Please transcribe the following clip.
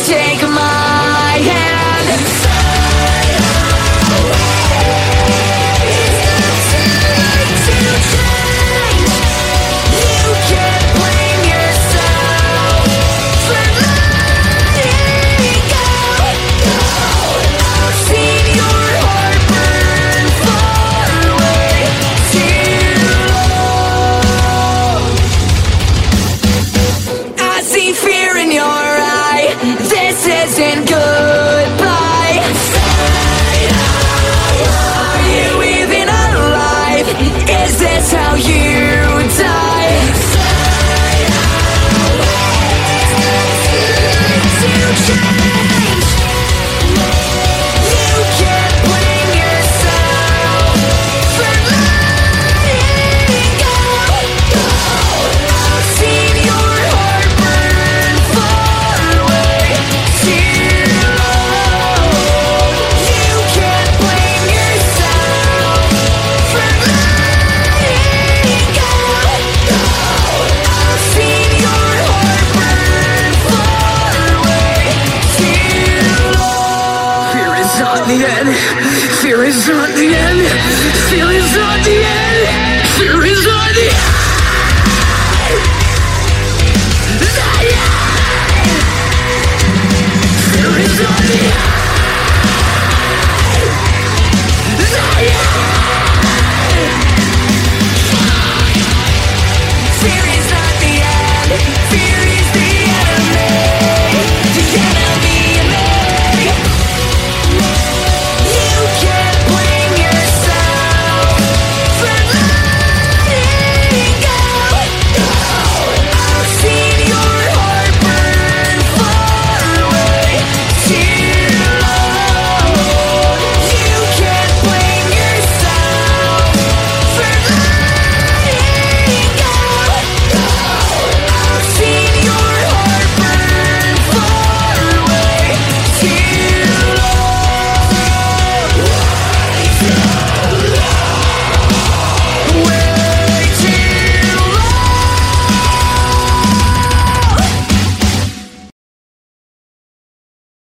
take my hand. It's not too late to change. You can't blame yourself for letting go. I've seen your heart burn far away too long. I see fear in your eye. This isn't goodbye. Are you even alive? Is this how you die? To change. You can't blame yourself for letting go. I've seen your heart burn far away too long. You can't blame yourself for letting go. I've seen your heart burn far away too long. Fear is not the end. Fear is not the end. Fear is not the end. Fear is not the end. Fear is not the end. Fear is not the end. Fear